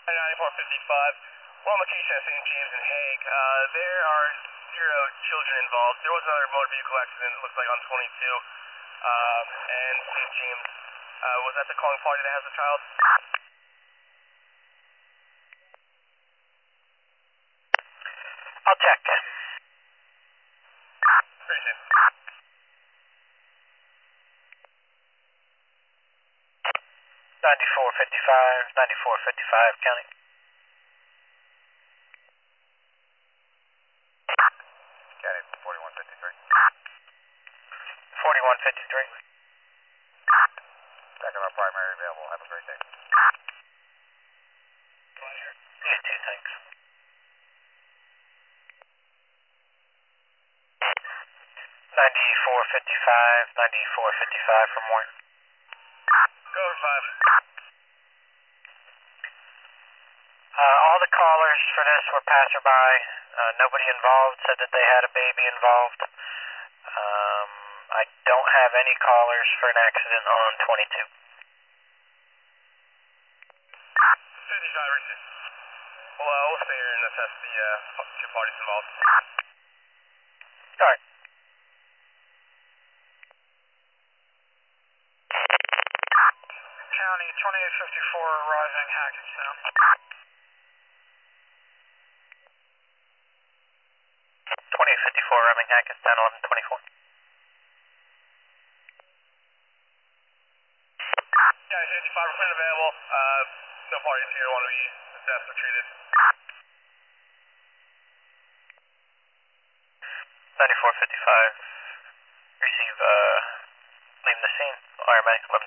9455. We're on location at St. James and Hague. There are 0 children involved. There was another motor vehicle accident, it looks like, on 22. And St. James, was that the calling party that has a child? I'll check. Appreciate it. 9455, counting. County 4153. 4153. Second our primary available. Have a great day. You too, thanks. 9455 for more. Go over 5. All the callers for this were passerby. Nobody involved said that they had a baby involved. I don't have any callers for an accident on 22. 55 received. Well, we'll stay here and assess the 2 parties involved. All right. County 2854 arriving Hackettstown. 2854 arriving Hackettstown 1124. County 55% available. No parties here want to be assessed or treated. 9455. Receive, leaving the scene. Paramedics 1124.